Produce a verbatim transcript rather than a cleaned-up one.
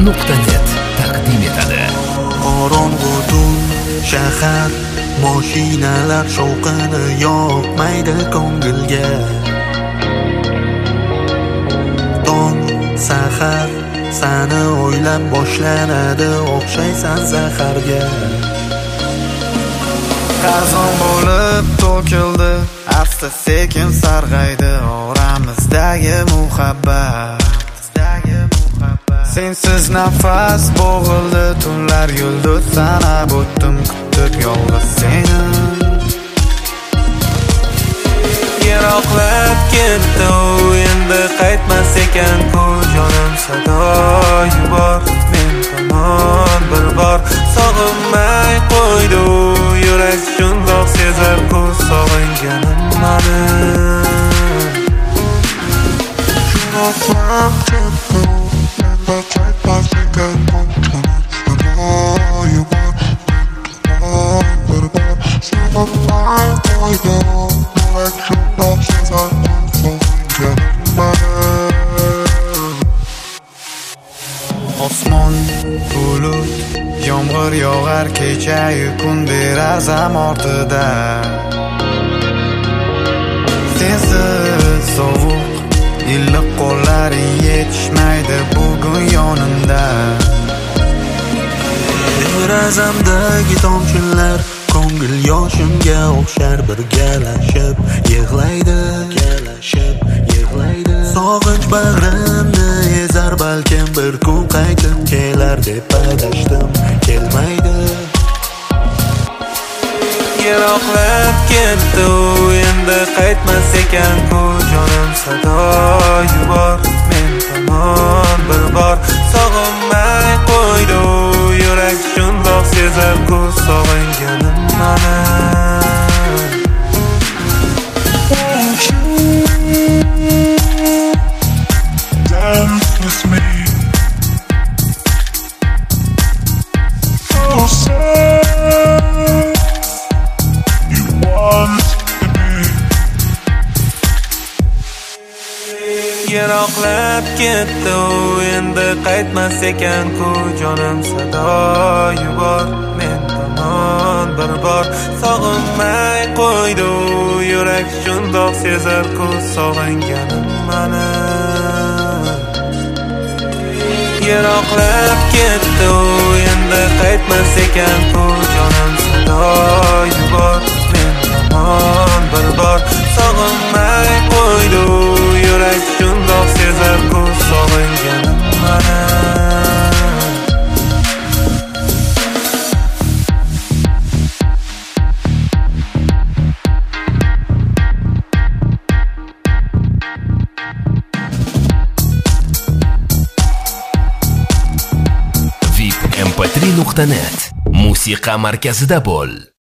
nuqta net taqdim etadi. Qorong'u tun shahar, mashinalar shovqini yoqmaydi ko'ngilga. Tong sahar sani o'ylab boshlanadi, o'xshaysan zaharga. Qazon bo'lib to'kildi, asta sekin sarg'aydi oramizdagi muhabbat. Sensiz nafas bo'g'ildi, tunlar yulduz sanab o'tdim, kutib yolg'iz seni. Yiroqlab ketdi u, endi qaytmas ekan ku, jonim sado yubor men tomon bir bor. Sog'inmay qo'ydi u, yurak shundoq sezar ku, sog'inganim mani. Yiroqlab ketdi u, endi qaytmas ekan ku, jonim sado yubor men tomon bir bor. Sog'inmay qo'ydi u, yurak shundoq sezar ku, sog'inganim mani. Osmon bulut, yomg'ir yog'ar, kechayu kun berar zam ortida. Sensiz sovuq, iliq qo'llaring yetishmaydi bugun yonimda. Derazamdagi tomchilar ko'ngil yoshimga o'xshar, birgalashib yig'laydi, birgalashib yig'laydi. Sog'inch bag'rimni ezar, balkim bir kun qaytib kelar deb adashdim, kelmaydi. Yiroqlab ketdi u, endi qaytmas ekan ku, jonim sado yubor men tomon bir bor. Sog'inmay qo'ydi u, yurak shundoq sezar ku, sog'inganim mani. Dance with me. Oh, say you want me. Yiroqlab ketdi u, endi qaytmas ekan ku, jonim sado yubor men tomon bir bor. Sog'inmay qo'ydi u, yurak shundoq sezar ku, sog'inganim mani. Yiroqlab ketdi u, endi qaytmas ekan ku, jonim sado yubor men tomon bir bor. Sog'inmay qo'ydi u, yurak shundoq sezar ku, sog'inganim mani. vip m p три nuqta net musiqa markazida bo'l.